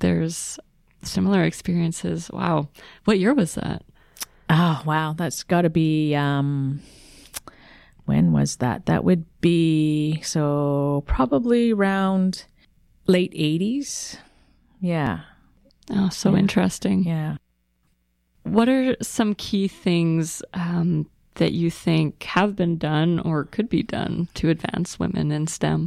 there's similar experiences. Wow. What year was that? Oh, wow. That's got to be, when was that? That would be, so probably around late 80s. Yeah. Oh, so interesting. Yeah. What are some key things that you think have been done or could be done to advance women in STEM?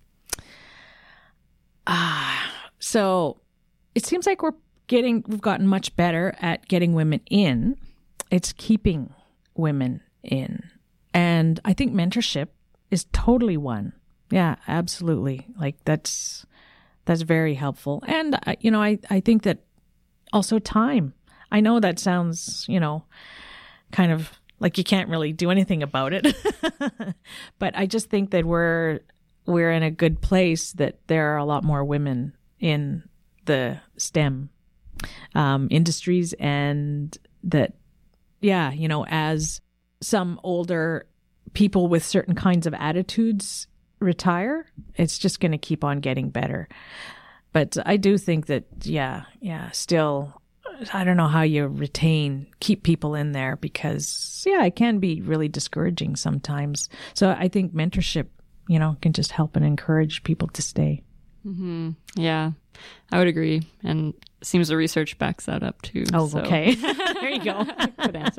So it seems like we've gotten much better at getting women in. It's keeping women in. And I think mentorship is totally one. Yeah, absolutely. Like that's very helpful. And, I think that also time. I know that sounds, kind of like you can't really do anything about it. But I just think that we're in a good place, that there are a lot more women in the STEM industries, and that, as some older people with certain kinds of attitudes retire, it's just going to keep on getting better. But I do think that, still, I don't know how you keep people in there, because, it can be really discouraging sometimes. So I think mentorship, can just help and encourage people to stay. Mm-hmm. Yeah, I would agree. And it seems the research backs that up too. Oh, so. Okay. There you go. Good answer.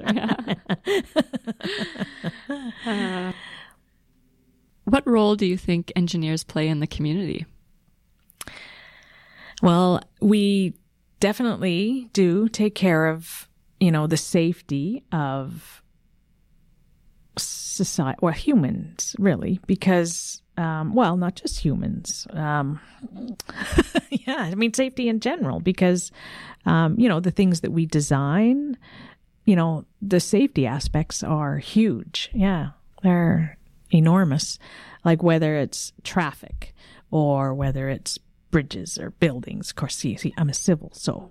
Yeah. What role do you think engineers play in the community? Well, we definitely do take care of, the safety of society, or humans, really, because, not just humans. Safety in general, because, the things that we design, the safety aspects are huge. Yeah, they're enormous. Like whether it's traffic or whether it's bridges or buildings. Of course, see, I'm a civil, so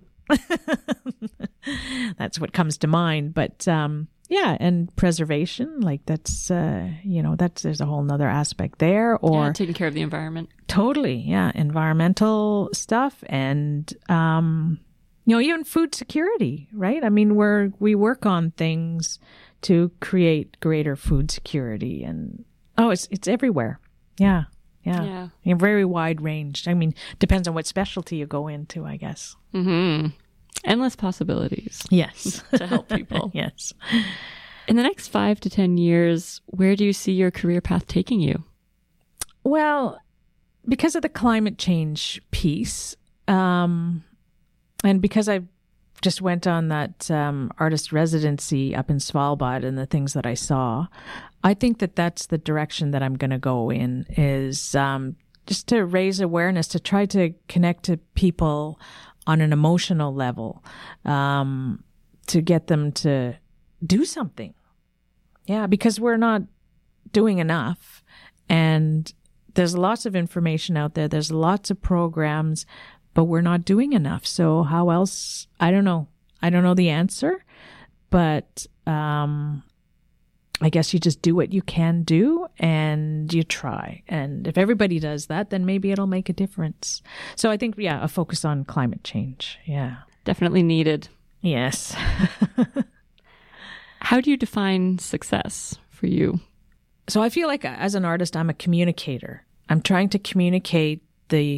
that's what comes to mind. But and preservation, like that's there's a whole nother aspect there. Or taking care of the environment. Totally, yeah, environmental stuff, and even food security, right? I mean, we work on things to create greater food security, and it's everywhere. Yeah. Very wide range. I mean, depends on what specialty you go into, I guess. Mm-hmm. Endless possibilities. Yes. To help people. Yes. In the next 5 to 10 years, where do you see your career path taking you? Well, because of the climate change piece, and because I just went on that artist residency up in Svalbard and the things that I saw, I think that that's the direction that I'm going to go in, is just to raise awareness, to try to connect to people on an emotional level, to get them to do something. Yeah, because we're not doing enough, and there's lots of information out there. There's lots of programs, but we're not doing enough. So how else? I don't know. I don't know the answer, but I guess you just do what you can do and you try. And if everybody does that, then maybe it'll make a difference. So I think, a focus on climate change. Yeah. Definitely needed. Yes. How do you define success for you? So I feel like as an artist, I'm a communicator. I'm trying to communicate the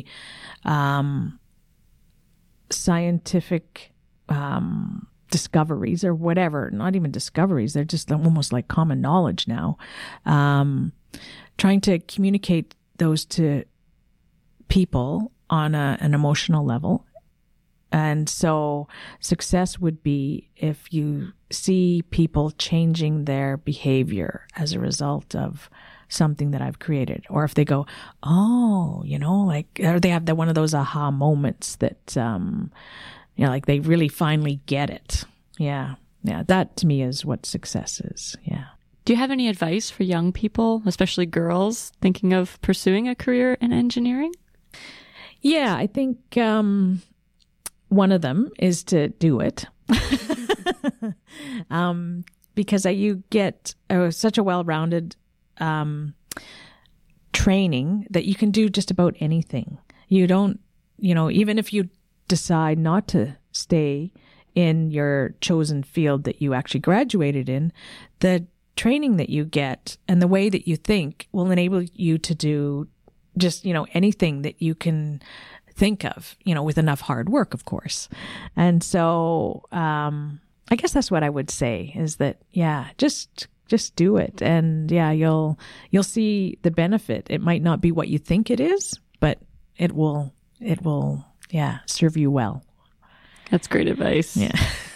scientific discoveries, or whatever. Not even discoveries. They're just almost like common knowledge now. Trying to communicate those to people on an emotional level. And so success would be if you see people changing their behavior as a result of something that I've created, or if they go, or they have one of those aha moments that, like they really finally get it. Yeah. Yeah. That to me is what success is. Yeah. Do you have any advice for young people, especially girls, thinking of pursuing a career in engineering? Yeah, I think one of them is to do it. Because you get such a well-rounded training that you can do just about anything. You don't, even if you decide not to stay in your chosen field that you actually graduated in, the training that you get and the way that you think will enable you to do just, anything that you can think of, with enough hard work, of course. And so, I guess that's what I would say is that, just do it. And you'll see the benefit. It might not be what you think it is, but it will, serve you well. That's great advice. Yeah.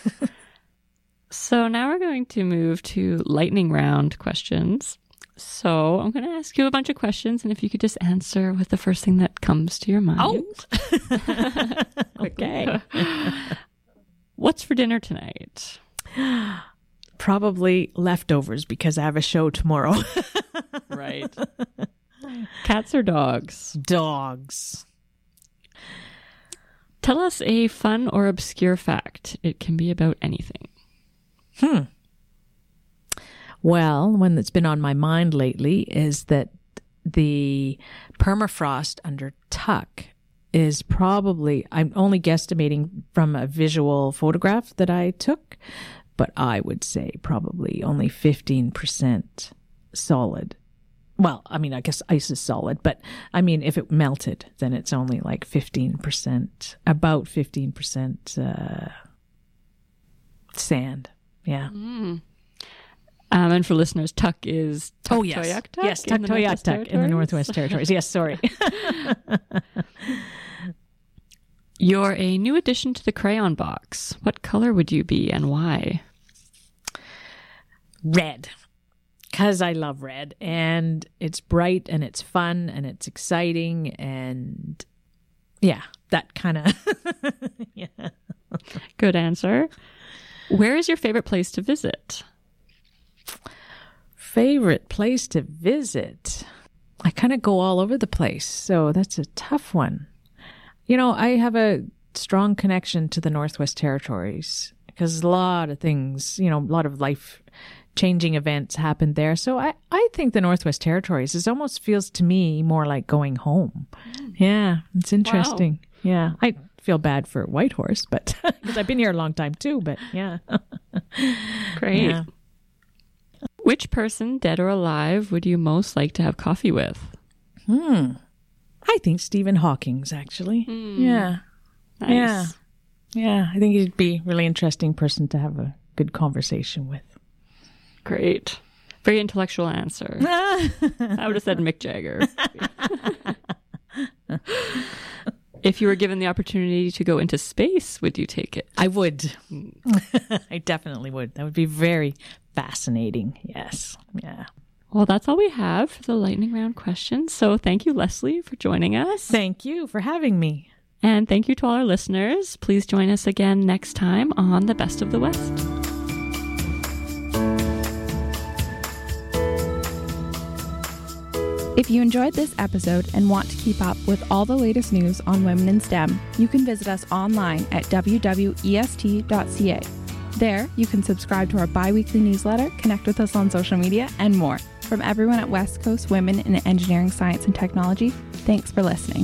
So now we're going to move to lightning round questions. So I'm going to ask you a bunch of questions, and if you could just answer with the first thing that comes to your mind. Oh, okay. What's for dinner tonight? Probably leftovers because I have a show tomorrow. Right. Cats or dogs? Dogs. Tell us a fun or obscure fact. It can be about anything. Well, one that's been on my mind lately is that the permafrost under Tuck is probably, I'm only guesstimating from a visual photograph that I took, but I would say probably only 15% solid. Well, I mean, I guess ice is solid, but I mean, if it melted, then it's only like 15%, about 15% sand. Yeah. And for listeners, Tuck is Tuktoyaktuk? Yes, Tuktoyaktuk in the Northwest Territories. Yes, sorry. You're a new addition to the crayon box. What color would you be and why? Red. Because I love red. And it's bright and it's fun and it's exciting. And that kind of... Good answer. Where is your favorite place to visit? Favorite place to visit? I kind of go all over the place, so that's a tough one. I have a strong connection to the Northwest Territories because a lot of things, a lot of life-changing events happened there. So I think the Northwest Territories almost feels to me more like going home. Yeah, it's interesting. Wow. Yeah, I feel bad for Whitehorse, but because I've been here a long time too, but yeah. Great. Yeah. Which person, dead or alive, would you most like to have coffee with? I think Stephen Hawking's actually. Yeah. Nice. Yeah. I think he'd be a really interesting person to have a good conversation with. Great. Very intellectual answer. I would have said Mick Jagger. If you were given the opportunity to go into space, would you take it? I would. I definitely would. That would be very fascinating. Yes. Yeah. Well, that's all we have for the lightning round questions. So thank you, Leslie, for joining us. Thank you for having me. And thank you to all our listeners. Please join us again next time on The Best of the West. If you enjoyed this episode and want to keep up with all the latest news on women in STEM, you can visit us online at www.est.ca. There, you can subscribe to our bi-weekly newsletter, connect with us on social media, and more. From everyone at West Coast Women in Engineering, Science, and Technology, thanks for listening.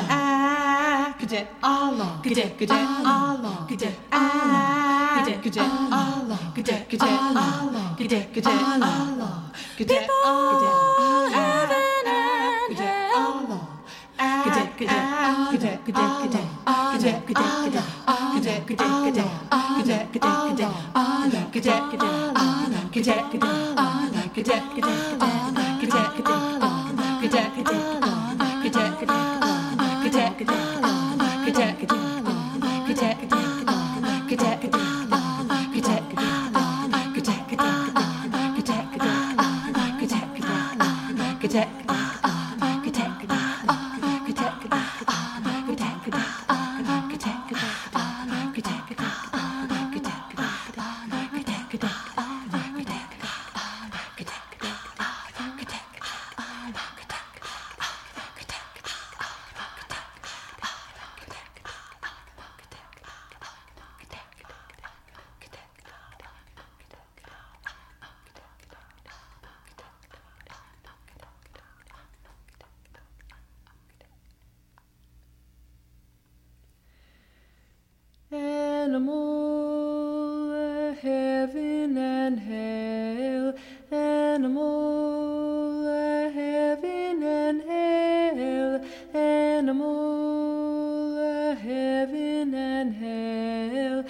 Animal, heaven and hell. Animal, heaven and hell. Animal, heaven and hell.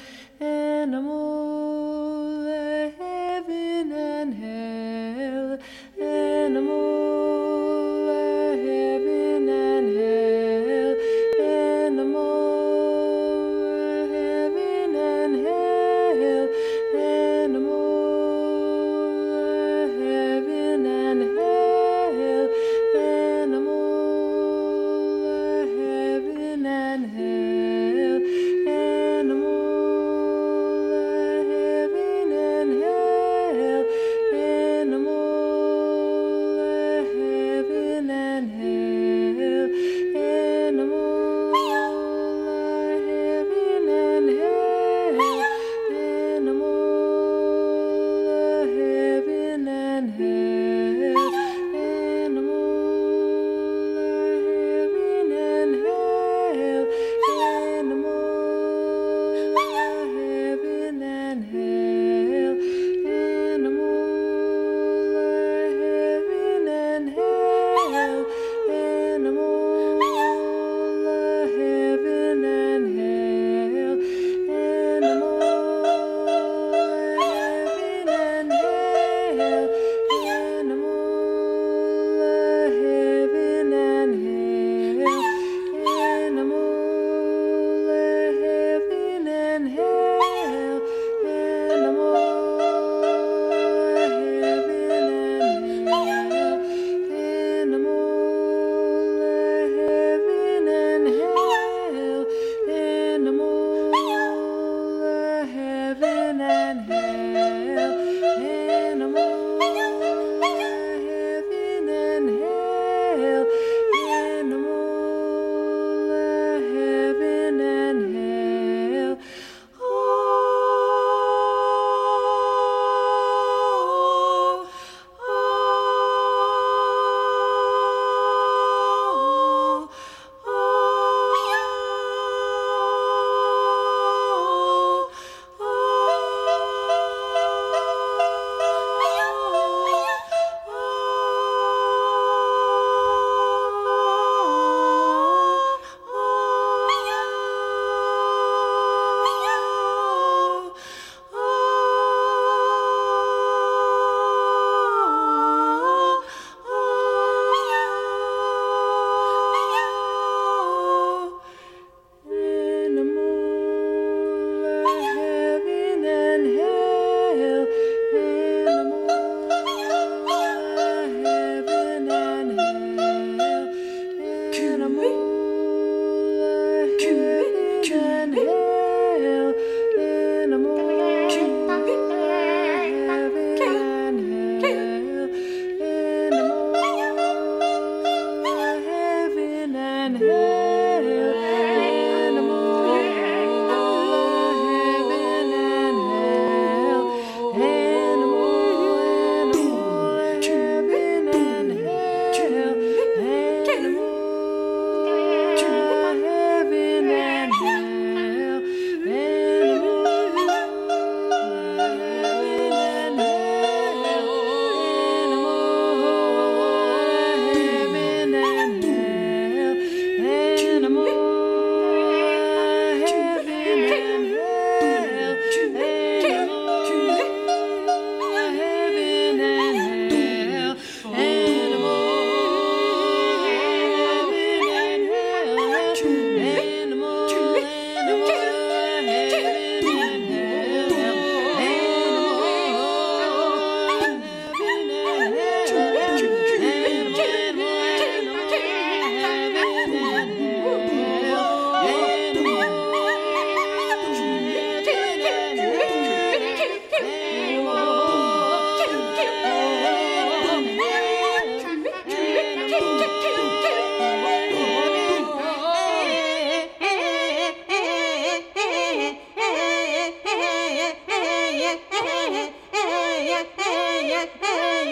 Animal, heaven and hell. Animal, heaven and hell. Animal. Heaven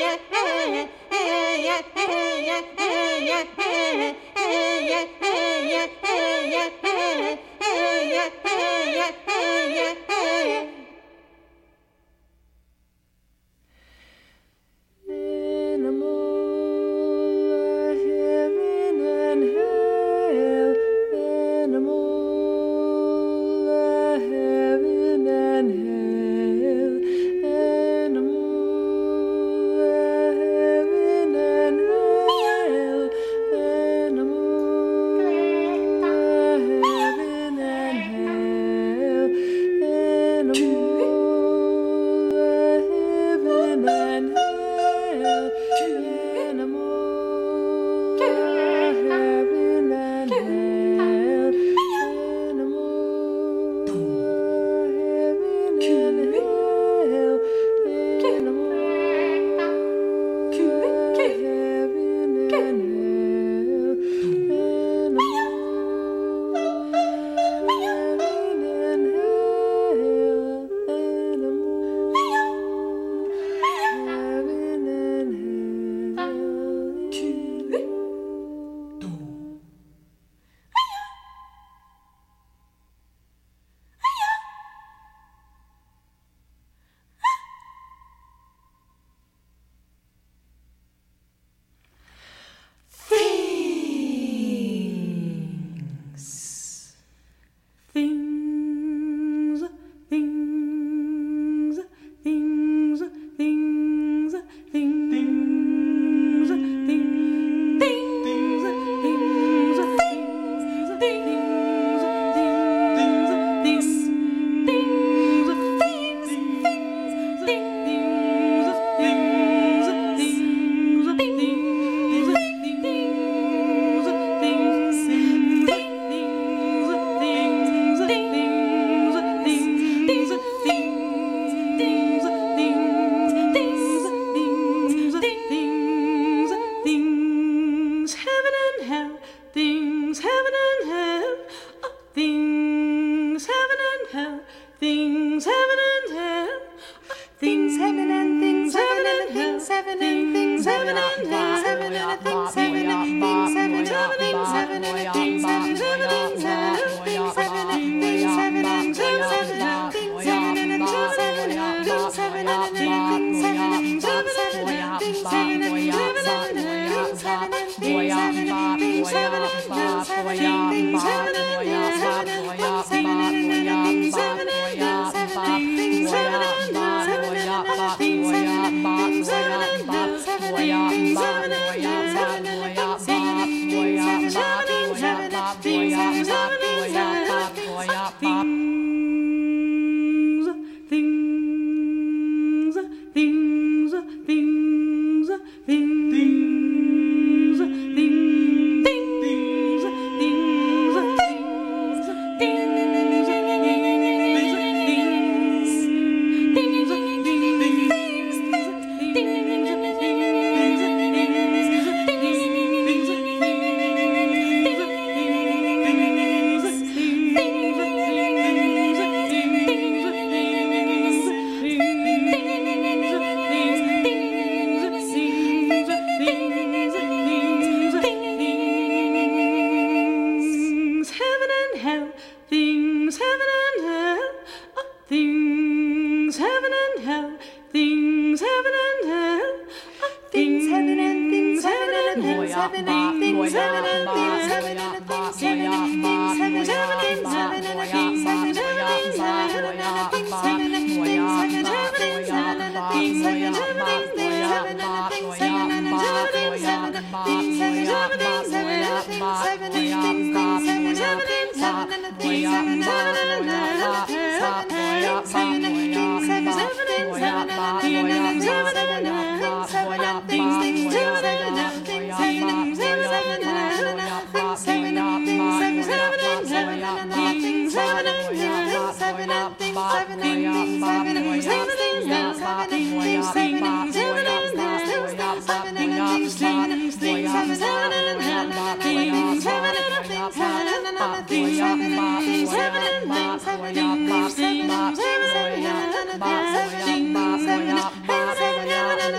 Seven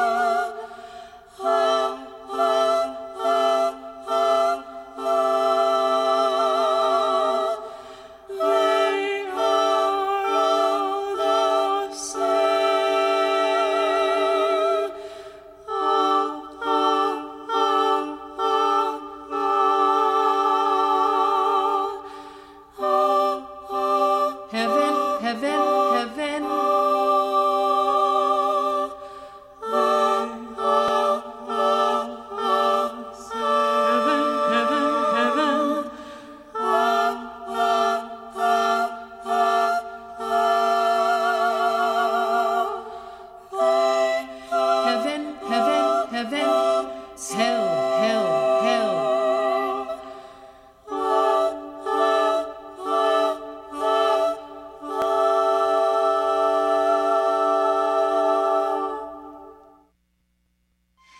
Hell